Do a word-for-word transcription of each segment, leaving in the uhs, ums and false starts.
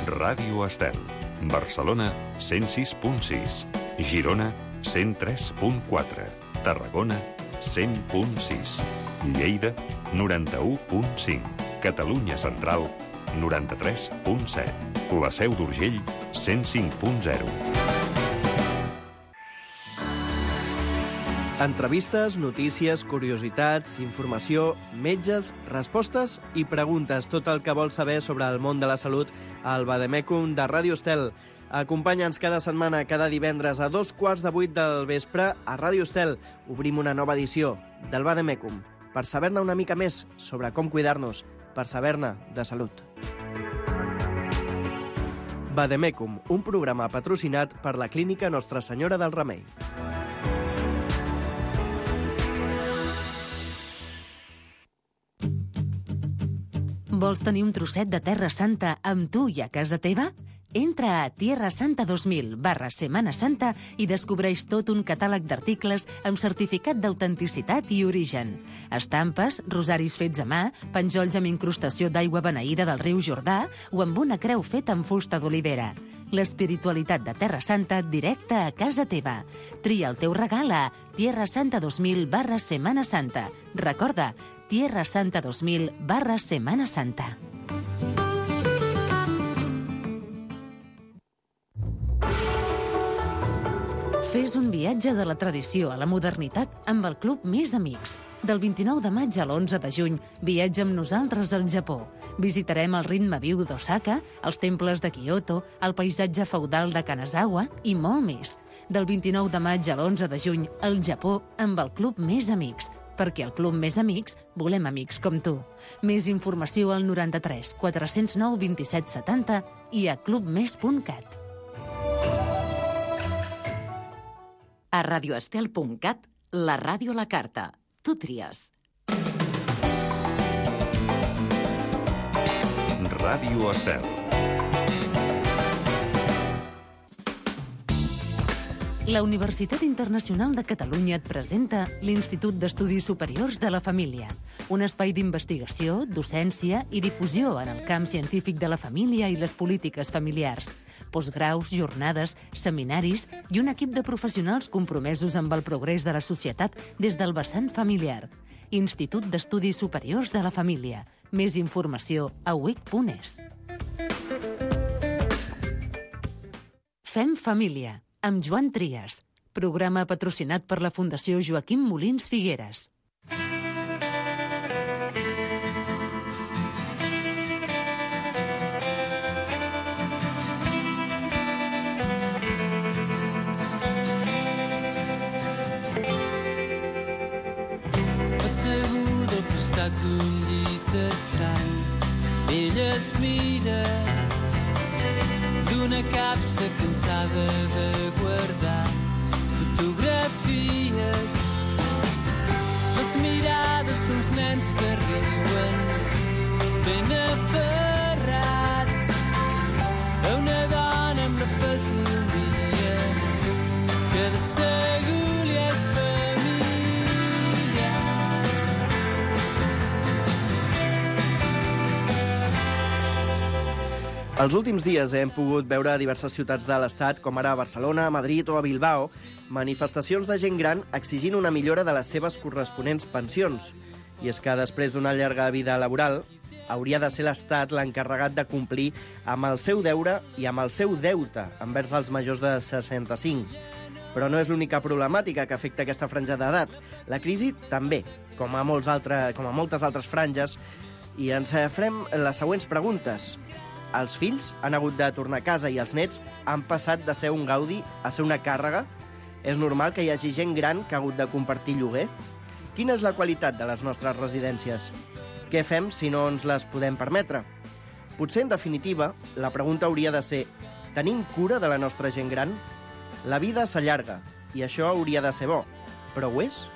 Ràdio Estel. Barcelona, cent sis punt sis. Girona, cent tres punt quatre. Tarragona, cent punt sis. Lleida, noranta-u punt cinc. Catalunya Central, noranta-tres punt set. La Seu d'Urgell, cent cinc punt zero. Entrevistes, notícies, curiositats, informació, metges, respostes i preguntes. Tot el que vols saber sobre el món de la salut al Vademecum de Ràdio Estel. Acompanya'ns cada setmana, cada divendres a dos quarts de vuit del vespre a Ràdio Estel. Obrim una nova edició del Vademecum per saber-ne una mica més sobre com cuidar-nos, per saber-ne de salut. Vademecum, un programa patrocinat per la clínica Nostra Senyora del Remei. Vols tenir un trosset de Terra Santa amb tu i a casa teva? Entra a Tierra Santa dos mil barra Setmana Santa i descobreix tot un catàleg d'articles amb certificat d'autenticitat i origen. Estampes, rosaris fets a mà, penjolls amb incrustació d'aigua beneïda del riu Jordà o amb una creu feta amb fusta d'olivera. L'espiritualitat de Terra Santa directa a casa teva. Tria el teu regal a Tierra Santa dos mil barra Setmana Santa. Recorda, Tierra Santa dos mil barra Setmana Santa. Fes un viatge de la tradició a la modernitat amb el Club Més Amics. Del vint-i-nou de maig a l'onze de juny, viatja amb nosaltres al Japó. Visitarem el ritme viu d'Osaka, els temples de Kyoto, el paisatge feudal de Kanazawa i molt més. Del vint-i-nou de maig a l'onze de juny, al Japó amb el Club Més Amics. Perquè al Club Més Amics volem amics com tu. Més informació al noranta-tres quatre-cents nou vint-i-set setanta i a clubmes punt cat. A radioestel punt cat, la ràdio a la carta. Tu tries. Ràdio Estel. La Universitat Internacional de Catalunya et presenta l'Institut d'Estudis Superiors de la Família, un espai d'investigació, docència i difusió en el camp científic de la família i les polítiques familiars. Postgraus, jornades, seminaris i un equip de professionals compromesos amb el progrés de la societat des del vessant familiar. Institut d'Estudis Superiors de la Família. Més informació a u i c punt es. Fem família, amb Joan Trias. Programa patrocinat per la Fundació Joaquim Molins Figueres. Asseguda al costat d'un llit estrany, ella es mira d'una capsa cansada de guardar fotografies, les mirades d'uns nens que riuen ben aferrats a una dona amb la fesomia que de segur li és familiar. Els últims dies hem pogut veure a diverses ciutats de l'Estat, com ara a Barcelona, a Madrid o a Bilbao, manifestacions de gent gran exigint una millora de les seves corresponents pensions. I és que després d'una llarga vida laboral, hauria de ser l'Estat l'encarregat de complir amb el seu deure i amb el seu deute envers els majors de seixanta-cinc. Però no és l'única problemàtica que afecta aquesta franja d'edat. La crisi també, com a, molts altre, com a moltes altres franges, i ens farem les següents preguntes. Els fills han hagut de tornar a casa i els nets han passat de ser un gaudi a ser una càrrega? És normal que hi hagi gent gran que ha hagut de compartir lloguer? Quina és la qualitat de les nostres residències? Què fem si no ens les podem permetre? Potser, en definitiva, la pregunta hauria de ser: tenim cura de la nostra gent gran? La vida s'allarga, i això hauria de ser bo, però ho és?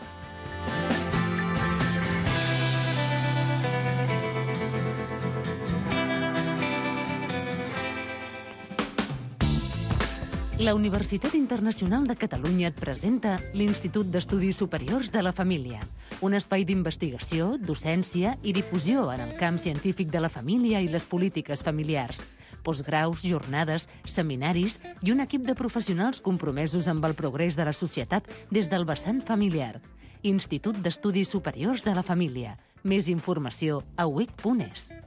La Universitat Internacional de Catalunya et presenta l'Institut d'Estudis Superiors de la Família, un espai d'investigació, docència i difusió en el camp científic de la família i les polítiques familiars. postgraus, jornades, seminaris i un equip de professionals compromesos amb el progrés de la societat des del vessant familiar. Institut d'Estudis Superiors de la Família. Més informació a u i c punt e s.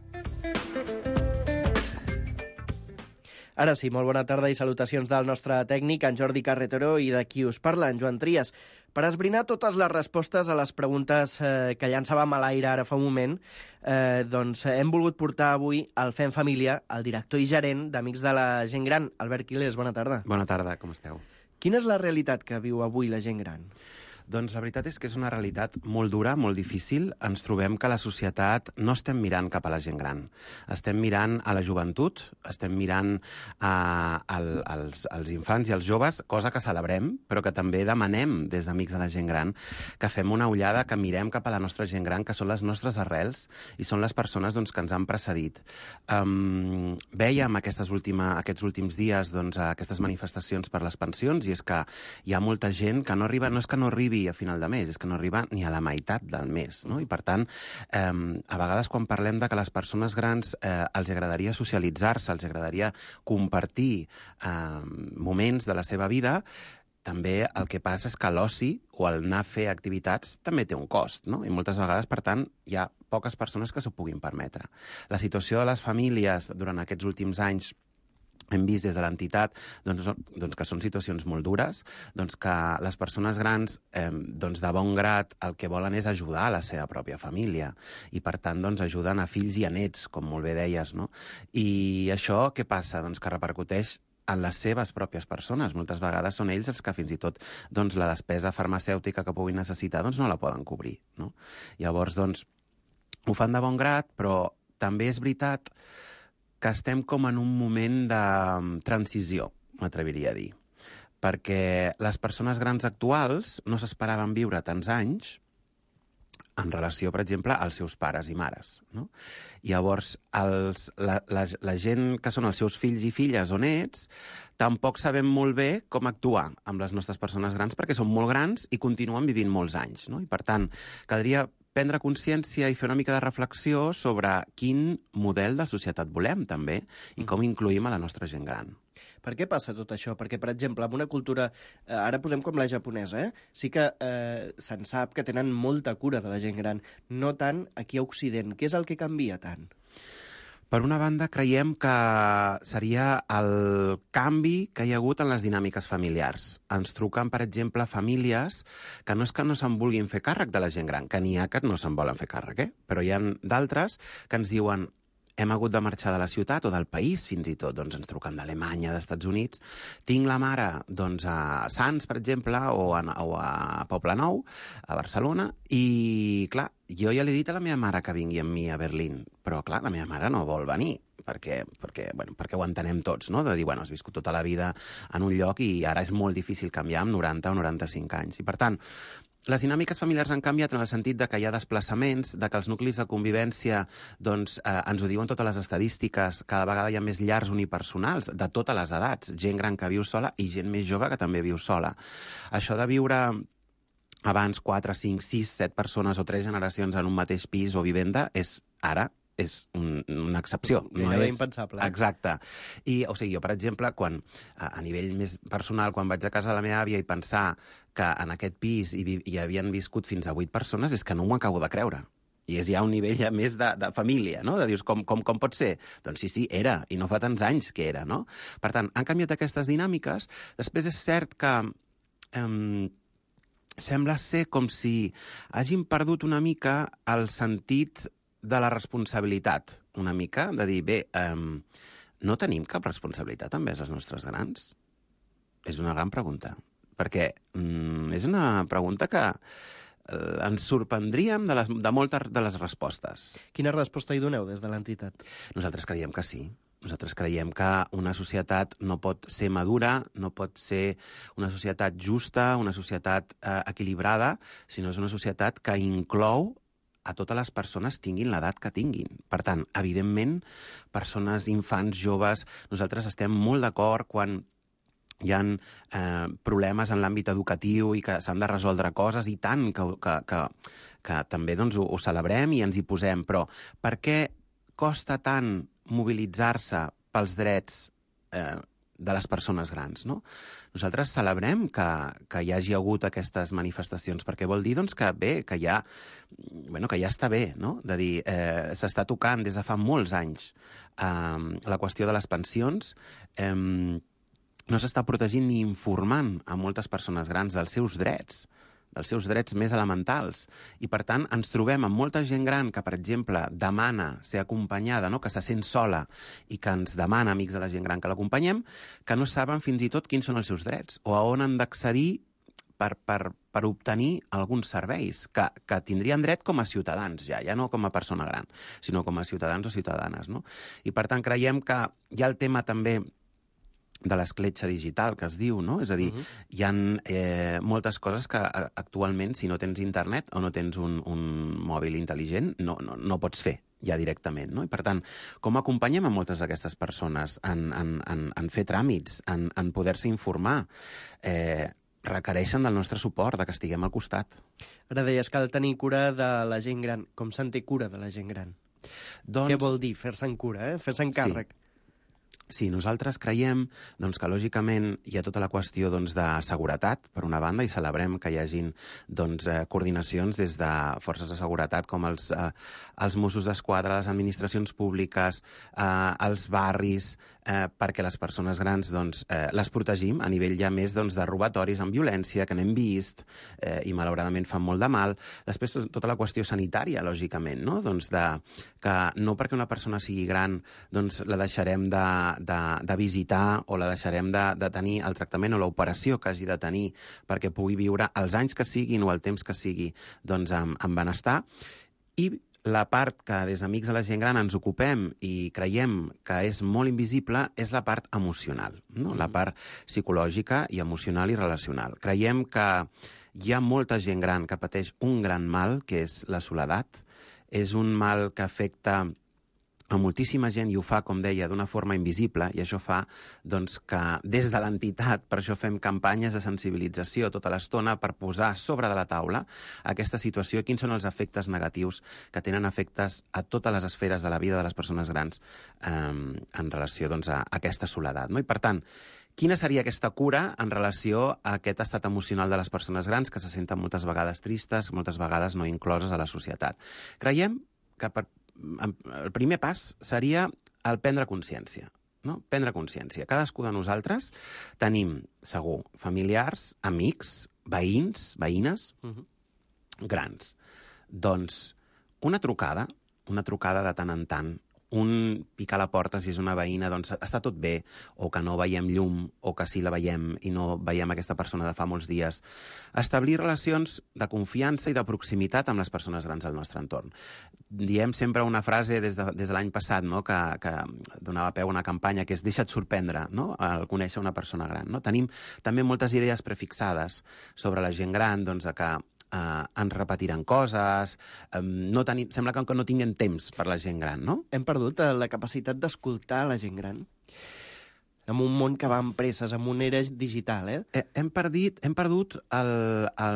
Ara sí, molt bona tarda i salutacions del nostre tècnic, en Jordi Carretero, i de qui us parla, en Joan Trias. Per esbrinar totes les respostes a les preguntes eh, que llançàvem a l'aire ara fa un moment, eh, doncs hem volgut portar avui al Fem Família el director i gerent d'Amics de la Gent Gran, Albert Quiles. Bona tarda. Bona tarda, com esteu? Quina és la realitat que viu avui la gent gran? Doncs la veritat és que és una realitat molt dura, molt difícil. Ens trobem que la societat no estem mirant cap a la gent gran. Estem mirant a la joventut, estem mirant a, a, als, als infants i als joves, cosa que celebrem, però que també demanem des d'Amics de la Gent Gran que fem una ullada, que mirem cap a la nostra gent gran, que són les nostres arrels i són les persones doncs, que ens han precedit. Um, vèiem aquestes última, aquests últims dies doncs, aquestes manifestacions per les pensions, i és que hi ha molta gent que no arriba, no és que no arribi a final de mes, és que no arriba ni a la meitat del mes, no? I per tant, eh, a vegades quan parlem de que les persones grans eh, els agradaria socialitzar-se, els agradaria compartir eh, moments de la seva vida, també el que passa és que l'oci o el anar a fer activitats també té un cost, no? I moltes vegades, per tant, hi ha poques persones que s'ho puguin permetre. La situació de les famílies durant aquests últims anys hem vist des de l'entitat doncs, doncs que són situacions molt dures, doncs que les persones grans eh, doncs de bon grat el que volen és ajudar a la seva pròpia família i per tant doncs, ajuden a fills i a nets, com molt bé deies, no? I això què passa? Doncs que repercuteix en les seves pròpies persones. Moltes vegades són ells els que fins i tot doncs, la despesa farmacèutica que puguin necessitar doncs, no la poden cobrir, no? Llavors, doncs, ho fan de bon grat, però també és veritat que estem com en un moment de transició, m'atreviria a dir. Perquè les persones grans actuals no s'esperaven viure tants anys en relació, per exemple, als seus pares i mares, no? Llavors, els, la, la, la gent que són els seus fills i filles o nets tampoc sabem molt bé com actuar amb les nostres persones grans perquè són molt grans i continuen vivint molts anys, no? I, per tant, caldria prendre consciència i fer una mica de reflexió sobre quin model de societat volem, també, i com incluïm a la nostra gent gran. Per què passa tot això? Perquè, per exemple, en una cultura, eh, ara posem com la japonesa, eh? sí que eh, se'n sap que tenen molta cura de la gent gran, no tant aquí a Occident. Què és el que canvia tant? Per una banda, creiem que seria el canvi que hi ha hagut en les dinàmiques familiars. Ens truquen, per exemple, famílies que no és que no se'n vulguin fer càrrec de la gent gran, que n'hi ha que no se'n volen fer càrrec, eh? Però hi ha d'altres que ens diuen hem hagut de marxar de la ciutat o del país, fins i tot. Doncs ens truquen d'Alemanya, d'Estats Units. Tinc la mare doncs, a Sants, per exemple, o a, o a Poblenou, a Barcelona, i, clar, jo ja l'he dit a la meva mare que vingui amb mi a Berlín, però, clar, la meva mare no vol venir, perquè, perquè, bueno, perquè ho entenem tots, no? De dir, bueno, has viscut tota la vida en un lloc i ara és molt difícil canviar amb noranta o noranta-cinc anys. I, per tant, les dinàmiques familiars han canviat en el sentit de que hi ha desplaçaments, de que els nuclis de convivència, doncs, eh, ens ho diuen totes les estadístiques, cada vegada hi ha més llars unipersonals de totes les edats, gent gran que viu sola i gent més jove que també viu sola. Això de viure abans quatre, cinc, sis, set persones o tres generacions en un mateix pis o vivenda és ara és un, una excepció. No és impensable. Exacte. I, o sigui, jo, per exemple, quan, a, a nivell més personal, quan vaig a casa de la meva àvia i pensar que en aquest pis hi, hi havien viscut fins a vuit persones, és que no m'ho acabo de creure. I és ja un nivell ja més de, de família, no? De dir, com, com, com pot ser? Doncs sí, sí, era, i no fa tants anys que era, no? Per tant, han canviat aquestes dinàmiques. Després és cert que eh, sembla ser com si hagin perdut una mica el sentit de la responsabilitat, una mica, de dir, bé, um, no tenim cap responsabilitat envers els nostres grans? És una gran pregunta, perquè um, és una pregunta que uh, ens sorprendríem de, les, de moltes de les respostes. Quina resposta hi doneu des de l'entitat? Nosaltres creiem que sí. Nosaltres creiem que una societat no pot ser madura, no pot ser una societat justa, una societat eh, equilibrada, sinó és una societat que inclou a totes les persones tinguin l'edat que tinguin. Per tant, evidentment, persones, infants, joves, nosaltres estem molt d'acord quan hi ha eh, problemes en l'àmbit educatiu i que s'han de resoldre coses, i tant que, que, que, que també doncs, ho, ho celebrem i ens hi posem. Però per què costa tant mobilitzar-se pels drets eh, de les persones grans, no? Nosaltres celebrem que, que hi hagi hagut aquestes manifestacions, perquè vol dir doncs, que bé, que ja, bueno, que ja està bé, no? De dir, eh, s'està tocant des de fa molts anys eh, la qüestió de les pensions, eh, no s'està protegint ni informant a moltes persones grans dels seus drets, dels seus drets més elementals. I, per tant, ens trobem amb molta gent gran que, per exemple, demana ser acompanyada, no? Que se sent sola i que ens demana, amics de la gent gran, que l'acompanyem, que no saben fins i tot quins són els seus drets o a on han d'accedir per, per, per obtenir alguns serveis que, que tindrien dret com a ciutadans, ja, ja no com a persona gran, sinó com a ciutadans o ciutadanes, no? I, per tant, creiem que hi ha el tema també de l'escletxa digital, que es diu, no? És a dir, uh-huh. hi ha eh, moltes coses que actualment, si no tens internet o no tens un, un mòbil intel·ligent, no, no, no pots fer ja directament, no? I, per tant, com acompanyem a moltes d'aquestes persones en, en, en, en fer tràmits, en, en poder-se informar, eh, requereixen del nostre suport, de que estiguem al costat. Ara deies que cal tenir cura de la gent gran. Com se'n té cura de la gent gran? Doncs... Què vol dir fer-se'n cura, eh? Fer-se'n càrrec? Sí. Sí, nosaltres creiem doncs, que, lògicament, hi ha tota la qüestió doncs, de seguretat, per una banda, i celebrem que hi hagin doncs, eh, coordinacions des de forces de seguretat com els, eh, els Mossos d'Esquadra, les administracions públiques, eh, els barris, eh, perquè les persones grans doncs, eh, les protegim a nivell ja més doncs, de robatoris amb violència, que n'hem vist, eh, i malauradament fan molt de mal. Després, tota la qüestió sanitària, lògicament, no? Doncs de, que no perquè una persona sigui gran doncs, la deixarem de De, de visitar o la deixarem de, de tenir el tractament o l'operació que hagi de tenir perquè pugui viure els anys que siguin o el temps que sigui doncs, amb, amb benestar. I la part que des d'Amics de la Gent Gran ens ocupem i creiem que és molt invisible és la part emocional, no? La part psicològica i emocional i relacional. Creiem que hi ha molta gent gran que pateix un gran mal, que és la soledat. És un mal que afecta a moltíssima gent i ho fa, com deia, d'una forma invisible, i això fa doncs, que des de l'entitat, per això fem campanyes de sensibilització tota l'estona per posar sobre de la taula aquesta situació, quins són els efectes negatius que tenen efectes a totes les esferes de la vida de les persones grans eh, en relació doncs, a aquesta soledat. No? I, per tant, quina seria aquesta cura en relació a aquest estat emocional de les persones grans que se senten moltes vegades tristes, moltes vegades no incloses a la societat? Creiem que per el primer pas seria el prendre consciència, no? Prendre consciència. Cadascú de nosaltres tenim, segur, familiars, amics, veïns, veïnes, uh-huh. grans. Doncs una trucada, una trucada de tant en tant, un picar a la porta si és una veïna, doncs està tot bé, o que no veiem llum, o que sí la veiem i no veiem aquesta persona de fa molts dies. Establir relacions de confiança i de proximitat amb les persones grans del nostre entorn. Diem sempre una frase des de, des de l'any passat, no? que, que donava peu a una campanya, que és deixa't sorprendre, no? Al conèixer una persona gran. No? Tenim també moltes idees prefixades sobre la gent gran, doncs, de que Uh, ens repetiran coses, um, no tenim, sembla que, que no tinguem temps per la gent gran, no? Hem perdut uh, la capacitat d'escoltar la gent gran. En un món que va amb presses, amb una era digital, eh? eh hem, perdit, hem perdut el, el,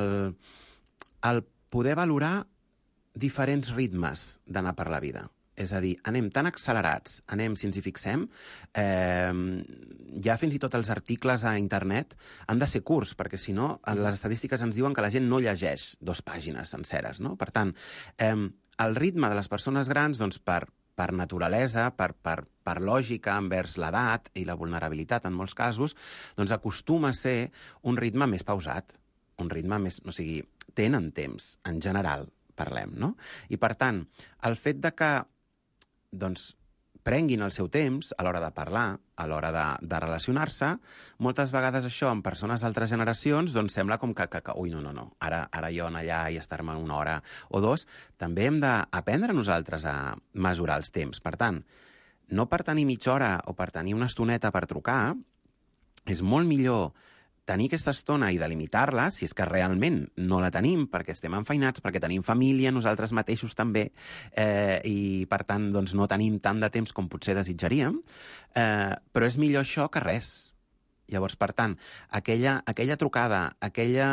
el poder valorar diferents ritmes d'anar per la vida. És a dir, anem tan accelerats, anem, si ens hi fixem, eh, ja fins i tot els articles a internet han de ser curts, perquè si no, les estadístiques ens diuen que la gent no llegeix dos pàgines senceres, no? Per tant, eh, el ritme de les persones grans, doncs, per, per naturalesa, per, per, per lògica envers l'edat i la vulnerabilitat en molts casos, doncs acostuma a ser un ritme més pausat, un ritme més... O sigui, tenen temps, en general, parlem, no? I, per tant, el fet de que doncs, prenguin el seu temps a l'hora de parlar, a l'hora de, de relacionar-se, moltes vegades això en persones d'altres generacions doncs sembla com que, que, que ui, no, no, no, ara, ara jo anar allà i estar-me una hora o dos. També hem d'aprendre nosaltres a mesurar els temps. Per tant, no per tenir mitja hora o per tenir una estoneta per trucar, és molt millor tenir aquesta estona i delimitar-la, si és que realment no la tenim, perquè estem enfeinats, perquè tenim família, nosaltres mateixos també, eh, i per tant doncs, no tenim tant de temps com potser desitjaríem, eh, però és millor això que res. Llavors, per tant, aquella, aquella trucada, aquella,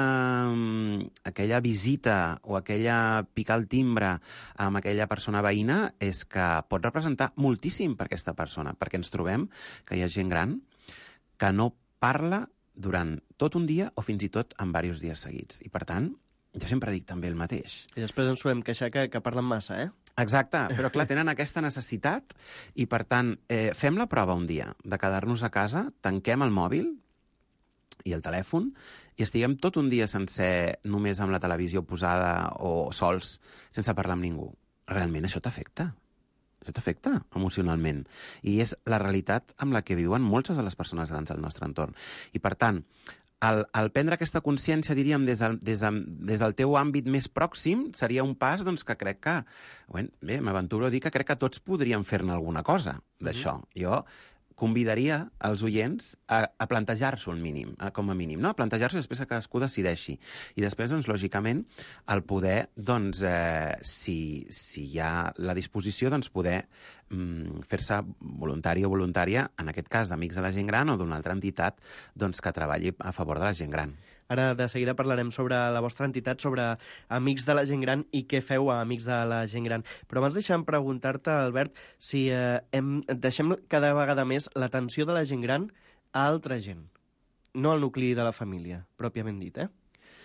aquella visita o aquella picar el timbre amb aquella persona veïna és que pot representar moltíssim per aquesta persona, perquè ens trobem que hi ha gent gran que no parla durant tot un dia o fins i tot en diversos dies seguits. I, per tant, jo sempre dic també el mateix. I després ens solem queixar que, que parlen massa, eh? Exacte, però clar, tenen aquesta necessitat i, per tant, eh, fem la prova un dia de quedar-nos a casa, tanquem el mòbil i el telèfon i estiguem tot un dia sencer només amb la televisió posada o sols, sense parlar amb ningú. Realment això t'afecta. Això t'afecta emocionalment. I és la realitat amb la que viuen moltes de les persones grans del nostre entorn. I, per tant, Al, al prendre aquesta consciència, diríem, des del, des, de, des del teu àmbit més pròxim, seria un pas doncs, que crec que... Bé, bé m'aventuro a dir que crec que tots podríem fer-ne alguna cosa d'això. Mm-hmm. Jo convidaria els oients a, a plantejar-s'ho un mínim, a, com a mínim, no? A plantejar-s'ho i després que cadascú decideixi. I després, doncs, lògicament, el poder, doncs, eh, si, si hi ha la disposició, doncs, poder mm, fer-se voluntari o voluntària, en aquest cas d'Amics de la Gent Gran o d'una altra entitat doncs, que treballi a favor de la gent gran. Ara de seguida parlarem sobre la vostra entitat, sobre Amics de la Gent Gran i què feu a Amics de la Gent Gran. Però abans deixem preguntar-te, Albert, si eh, hem, deixem cada vegada més l'atenció de la gent gran a altra gent, no al nucli de la família, pròpiament dit, eh?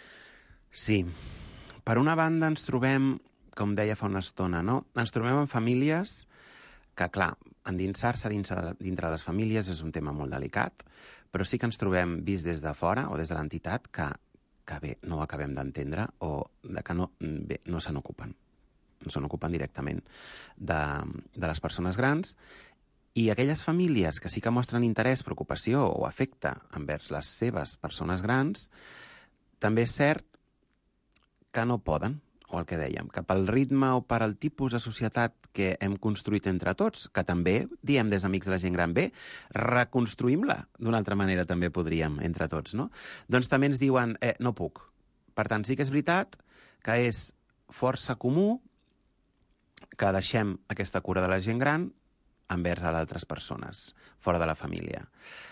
Sí. Per una banda ens trobem, com deia fa una estona, no? Ens trobem en famílies que, clar, endinsar-se dintre, dintre les famílies és un tema molt delicat, però sí que ens trobem vist des de fora o des de l'entitat que, que bé, no ho acabem d'entendre o de que no, bé, no se n'ocupen. No se n'ocupen directament de, de les persones grans. I aquelles famílies que sí que mostren interès, preocupació o afecte envers les seves persones grans, també és cert que no poden, o el que dèiem, que pel ritme o per al tipus de societat que hem construït entre tots, que també, diem des d'Amics de la Gent Gran, bé, reconstruïm-la d'una altra manera també podríem, entre tots, no? Doncs també ens diuen, eh, no puc. Per tant, sí que és veritat que és força comú que deixem aquesta cura de la gent gran envers a d'altres persones, fora de la família.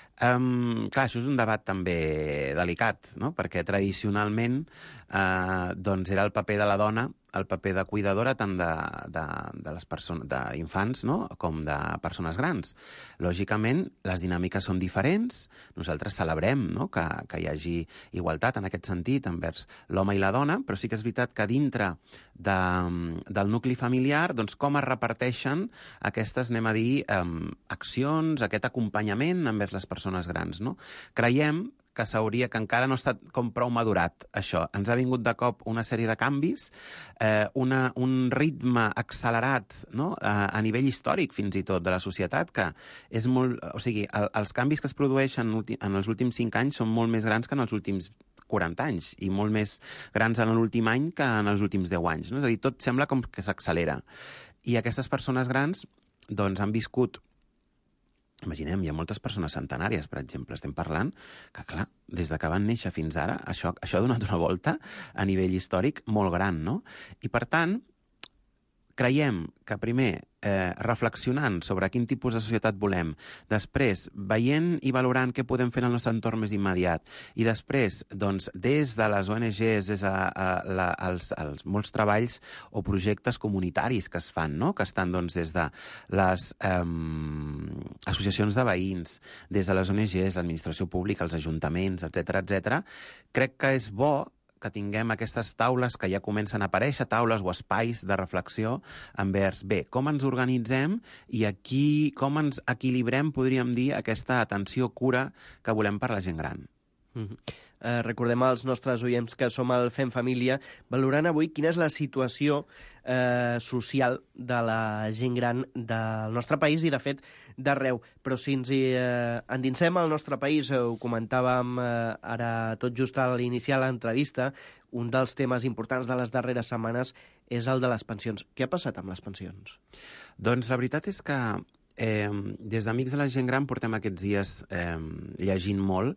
Um, clar, això és un debat també delicat, no? Perquè tradicionalment eh, doncs era el paper de la dona, el paper de cuidadora tant de, de, de les persones, d'infants, no? Com de persones grans. Lògicament, les dinàmiques són diferents. Nosaltres celebrem, no? que, que hi hagi igualtat en aquest sentit envers l'home i la dona, però sí que és veritat que dintre de, del nucli familiar, doncs com es reparteixen aquestes, anem a dir, um, accions, aquest acompanyament envers les persones grans, no? Creiem que s'hauria, que encara no ha estat com prou madurat, això. Ens ha vingut de cop una sèrie de canvis, eh, una, un ritme accelerat, no? a, a nivell històric, fins i tot, de la societat, que és molt... O sigui, el, els canvis que es produeixen en els últims cinc anys són molt més grans que en els últims quaranta anys, i molt més grans en l'últim any que en els últims deu anys. No? És a dir, tot sembla com que s'accelera. I aquestes persones grans doncs, han viscut... Imaginem, hi ha moltes persones centenàries, per exemple, estem parlant que, clar, des de que van néixer fins ara, això, això ha donat una volta a nivell històric molt gran, no? I, per tant, creiem que primer, eh, reflexionant sobre quin tipus de societat volem, després, veient i valorant què podem fer en el nostre entorn més immediat, i després, doncs, des de les O N Ges, des de a, la, els, els molts treballs o projectes comunitaris que es fan, no? Que estan, doncs, des de les eh, associacions de veïns, des de les O N Ges, l'administració pública, els ajuntaments, etcètera, etcètera, crec que és bo que tinguem aquestes taules que ja comencen a aparèixer, taules o espais de reflexió envers, bé, com ens organitzem i aquí com ens equilibrem, podríem dir, aquesta atenció, cura que volem per la gent gran. Mm-hmm. Eh, recordem als nostres oients que som al Fem Família, valorant avui quina és la situació eh, social de la gent gran del nostre país i, de fet, d'arreu. Però si ens hi eh, endinsem al nostre país, eh, ho comentàvem eh, ara tot just a l'iniciar l'entrevista, un dels temes importants de les darreres setmanes és el de les pensions. Què ha passat amb les pensions? Doncs la veritat és que Eh, des d'Amics de la Gent Gran portem aquests dies eh, llegint molt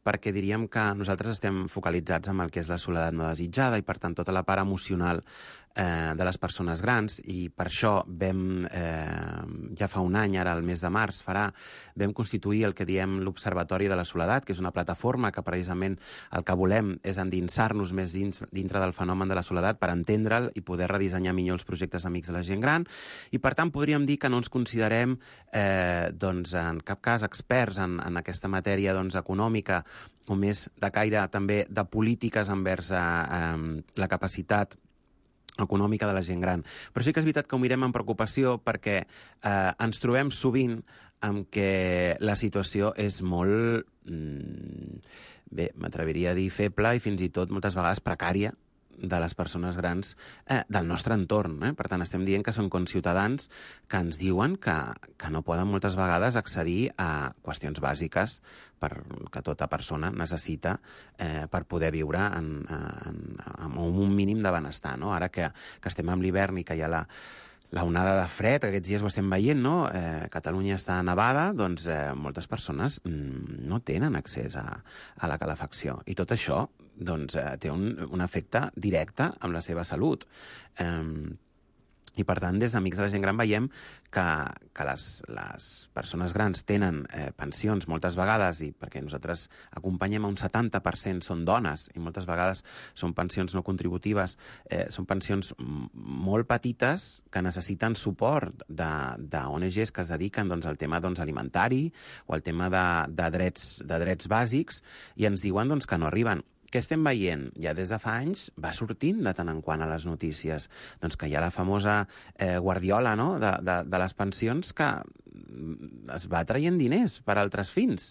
perquè diríem que nosaltres estem focalitzats en el que és la soledat no desitjada i, per tant, tota la part emocional eh, de les persones grans, i per això vam, eh, ja fa un any, ara el mes de març farà, vam constituir el que diem l'Observatori de la Soledat, que és una plataforma que precisament el que volem és endinsar-nos més dins, dintre del fenomen de la soledat per entendre'l i poder redissenyar millor els projectes amics de la gent gran, i per tant podríem dir que no ens considerem eh, doncs, en cap cas experts en, en aquesta matèria doncs, econòmica, o més de caire també de polítiques envers eh, eh, la capacitat econòmica de la gent gran. Però sí que és veritat que ho mirem amb preocupació perquè eh, ens trobem sovint amb que la situació és molt, mm, bé, m'atreviria a dir feble i fins i tot moltes vegades precària de les persones grans eh, del nostre entorn. Eh? Per tant, estem dient que són conciutadans que ens diuen que, que no poden moltes vegades accedir a qüestions bàsiques per, que tota persona necessita eh, per poder viure en, en, en un mínim de benestar. No? Ara que, que estem amb l'hivern i que hi ha la, la onada de fred, aquests dies ho estem veient, no? Eh, Catalunya està nevada, doncs eh, moltes persones mm, no tenen accés a, a la calefacció. I tot això doncs, eh, té un, un efecte directe amb la seva salut. Eh, I, per tant, des d'Amics de la Gent Gran veiem que, que les, les persones grans tenen eh, pensions moltes vegades, i perquè nosaltres acompanyem a un setanta per cent són dones, i moltes vegades són pensions no contributives, eh, són pensions molt petites que necessiten suport d'O N Ges que es dediquen doncs, al tema doncs, alimentari o al tema de, de, drets, de drets bàsics, i ens diuen doncs, que no arriben. Què estem veient? Ja des de fa anys va sortint de tant en quant a les notícies doncs que hi ha la famosa eh, guardiola, no? de, de, de les pensions, que es va traient diners per altres fins,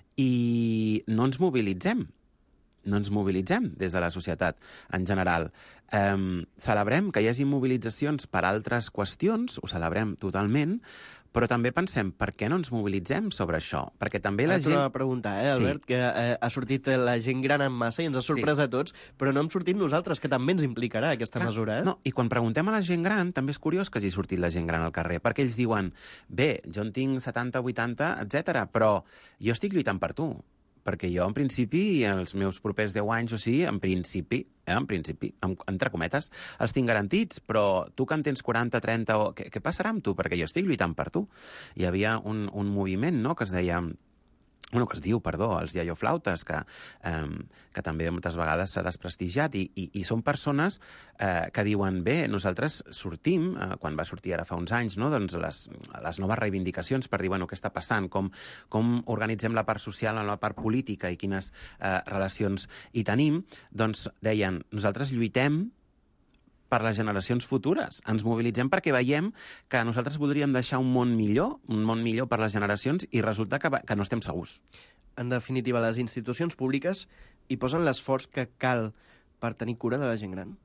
i no ens mobilitzem. No ens mobilitzem des de la societat en general. Eh, celebrem que hi hagi mobilitzacions per altres qüestions, ho celebrem totalment, però també pensem, per què no ens mobilitzem sobre això? Perquè també la Ara gent... Ara preguntar, eh, Albert, sí. que eh, ha sortit la gent gran en massa i ens ha sorprès sí. a tots, però no hem sortit nosaltres, que també ens implicarà aquesta Clar, mesura. Eh? No, i quan preguntem a la gent gran, també és curiós que hagi sortit la gent gran al carrer, perquè ells diuen, bé, jo en tinc setanta, vuitanta, etcètera, però jo estic lluitant per tu. Perquè jo, en principi, els meus propers deu anys o sigui, en principi, eh, en principi, entre cometes, els tinc garantits, però tu que en tens quaranta, trenta, o... què, què passarà amb tu? Perquè jo estic lluitant per tu. Hi havia un, un moviment, no?, que es deia... Bueno, que es diu, perdó, els iaioflautes, que, eh, que també moltes vegades s'ha desprestigiat, i, i, i són persones eh, que diuen, bé, nosaltres sortim, eh, quan va sortir ara fa uns anys, no, doncs les, les noves reivindicacions per dir, bueno, què està passant, com, com organitzem la part social en la part política i quines eh, relacions hi tenim, doncs deien, nosaltres lluitem per les generacions futures. Ens mobilitzem perquè veiem que nosaltres voldríem deixar un món millor, un món millor per les generacions, i resulta que, que no estem segurs. En definitiva, les institucions públiques hi posen l'esforç que cal per tenir cura de la gent gran?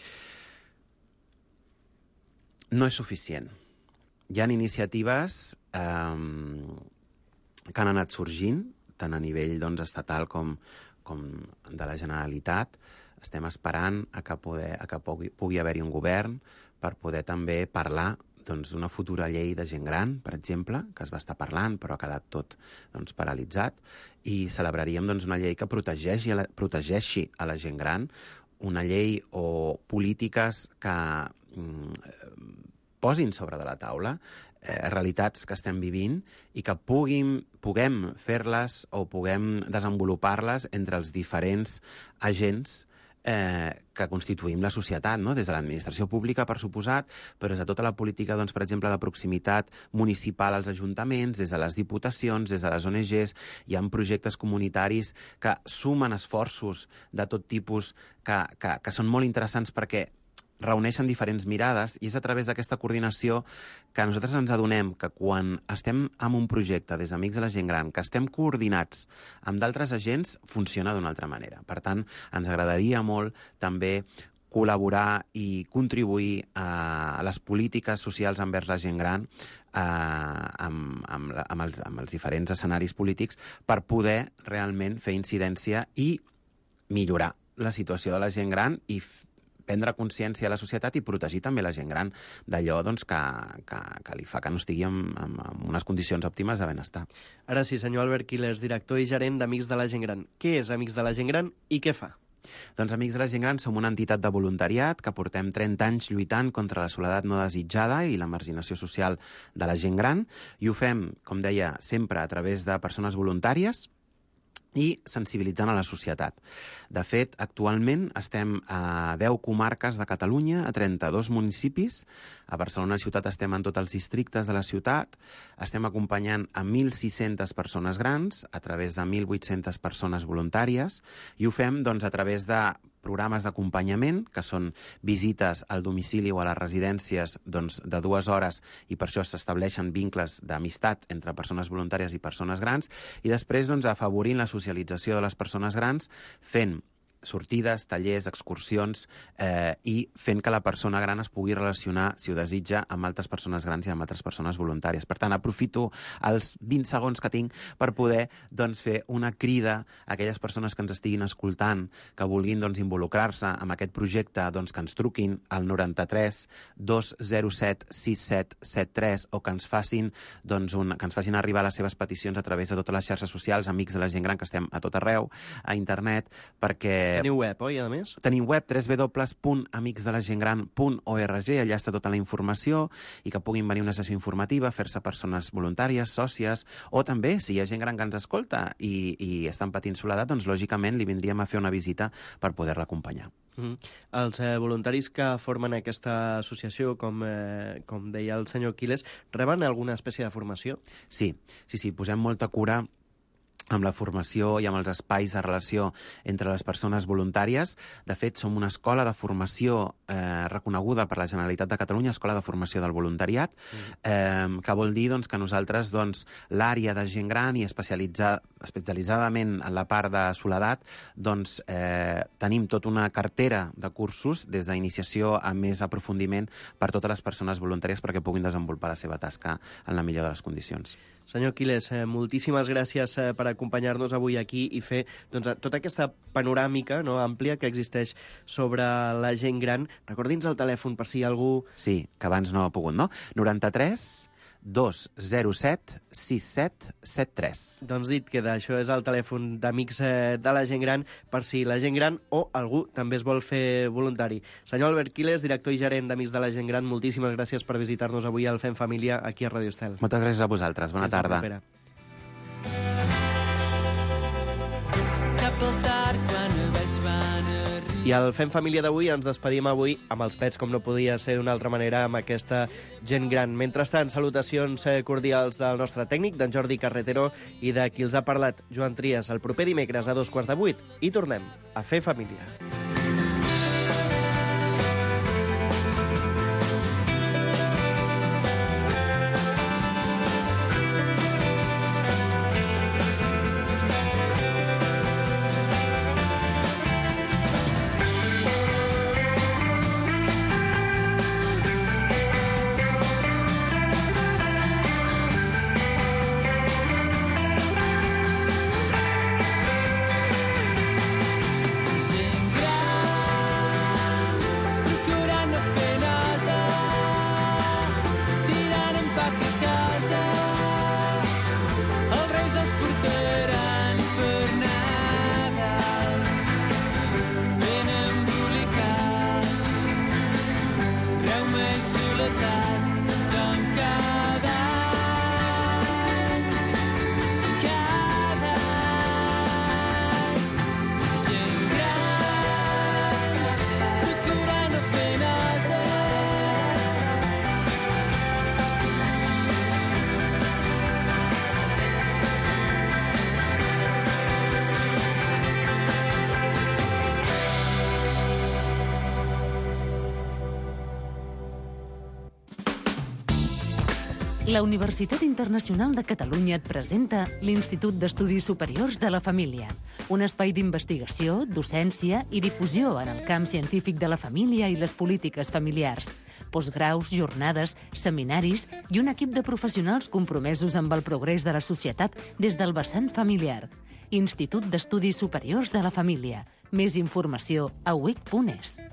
No és suficient. Hi ha iniciatives eh, que han anat sorgint, tant a nivell doncs, estatal com, com de la Generalitat. Estem esperant a que, poder, a que pugui, pugui haver-hi un govern per poder també parlar doncs, d'una futura llei de gent gran, per exemple, que es va estar parlant però ha quedat tot doncs, paralitzat, i celebraríem doncs, una llei que protegeixi a, la, protegeixi a la gent gran, una llei o polítiques que mm, posin sobre de la taula eh, realitats que estem vivint i que puguin, puguem fer-les o puguem desenvolupar-les entre els diferents agents Eh, que constituïm la societat, no? Des de l'administració pública, per suposat, però des de tota la política, doncs, per exemple, de proximitat municipal als ajuntaments, des de les diputacions, des de les O N Ges, hi ha projectes comunitaris que sumen esforços de tot tipus que, que, que són molt interessants perquè reuneixen diferents mirades, i és a través d'aquesta coordinació que nosaltres ens adonem que quan estem en un projecte des d'Amics de la Gent Gran, que estem coordinats amb d'altres agents, funciona d'una altra manera. Per tant, ens agradaria molt també col·laborar i contribuir a les polítiques socials envers la gent gran eh, amb, amb, amb, els, amb els diferents escenaris polítics per poder realment fer incidència i millorar la situació de la gent gran i prendre consciència a la societat i protegir també la gent gran d'allò doncs, que, que, que li fa que no estigui en, en, en unes condicions òptimes de benestar. Ara sí, senyor Albert Quiles, director i gerent d'Amics de la Gent Gran. Què és Amics de la Gent Gran i què fa? Doncs Amics de la Gent Gran som una entitat de voluntariat que portem trenta anys lluitant contra la soledat no desitjada i la marginació social de la gent gran, i ho fem, com deia, sempre a través de persones voluntàries i sensibilitzant a la societat. De fet, actualment estem a deu comarques de Catalunya, a trenta-dos municipis. A Barcelona ciutat estem en tots els districtes de la ciutat. Estem acompanyant a mil sis-centes persones grans a través de mil vuit-centes persones voluntàries, i ho fem doncs, a través de programes d'acompanyament, que són visites al domicili o a les residències doncs, de dues hores, i per això s'estableixen vincles d'amistat entre persones voluntàries i persones grans, i després doncs, afavorint la socialització de les persones grans, fent sortides, tallers, excursions, eh, i fent que la persona gran es pugui relacionar, si ho desitja, amb altres persones grans i amb altres persones voluntàries. Per tant, aprofito els vint segons que tinc per poder doncs, fer una crida a aquelles persones que ens estiguin escoltant, que vulguin doncs, involucrar-se en aquest projecte, doncs, que ens truquin al noranta-tres dos zero set sis set set tres o que ens facin, doncs, un, que ens facin arribar les seves peticions a través de totes les xarxes socials, Amics de la Gent Gran, que estem a tot arreu, a internet, perquè Teniu web, oi, a més? Tenim web w w w punt amics de la gent gran punt org, allà està tota la informació, i que puguin venir a una sessió informativa, fer-se persones voluntàries, sòcies, o també, si hi ha gent gran que ens escolta i, i estan patint soledat, doncs lògicament li vindríem a fer una visita per poder-la acompanyar. Mm. Els eh, voluntaris que formen aquesta associació, com, eh, com deia el senyor Quiles, reben alguna espècie de formació? Sí, sí, sí, posem molta cura amb la formació i amb els espais de relació entre les persones voluntàries. De fet, som una escola de formació eh, reconeguda per la Generalitat de Catalunya, Escola de Formació del Voluntariat, mm. eh, que vol dir doncs, que nosaltres doncs, l'àrea de gent gran i especialitza, especialitzadament en la part de soledat, doncs, eh, tenim tota una cartera de cursos des d'iniciació a més aprofundiment per totes les persones voluntàries perquè puguin desenvolupar la seva tasca en la millor de les condicions. Senyor Quiles, eh, moltíssimes gràcies eh, per acompanyar-nos avui aquí i fer doncs, tota aquesta panoràmica, no, àmplia que existeix sobre la gent gran. Recordi'ns el telèfon per si hi ha algú... Sí, que abans no ha pogut, no? noranta-tres dos zero set sis set set tres. Doncs dit queda, això és el telèfon d'Amics eh, de la Gent Gran per si la gent gran o algú també es vol fer voluntari. Senyor Albert Quiles, director i gerent d'Amics de la Gent Gran, moltíssimes gràcies per visitar-nos avui al Fem Família aquí a Radio Estel. Moltes gràcies a vosaltres. Bona Fins tarda. Cap al tard quan veig van I al Fem Família d'avui ens despedim avui amb els pets, com no podia ser d'una altra manera, amb aquesta gent gran. Mentrestant, salutacions cordials del nostre tècnic, d'en Jordi Carretero, i de qui els ha parlat, Joan Trias, el proper dimecres a dos quarts de vuit. I tornem a Fer Família. La Universitat Internacional de Catalunya et presenta l'Institut d'Estudis Superiors de la Família, un espai d'investigació, docència i difusió en el camp científic de la família i les polítiques familiars, postgraus, jornades, seminaris i un equip de professionals compromesos amb el progrés de la societat des del vessant familiar. Institut d'Estudis Superiors de la Família. Més informació a u i c punt es.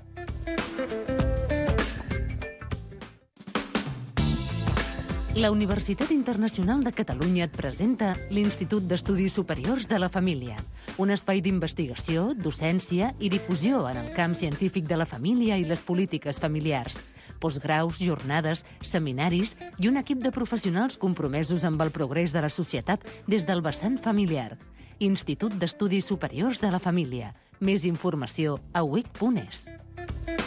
La Universitat Internacional de Catalunya et presenta l'Institut d'Estudis Superiors de la Família, un espai d'investigació, docència i difusió en el camp científic de la família i les polítiques familiars. Postgraus, jornades, seminaris i un equip de professionals compromesos amb el progrés de la societat des del vessant familiar. Institut d'Estudis Superiors de la Família. Més informació a u i c punt es.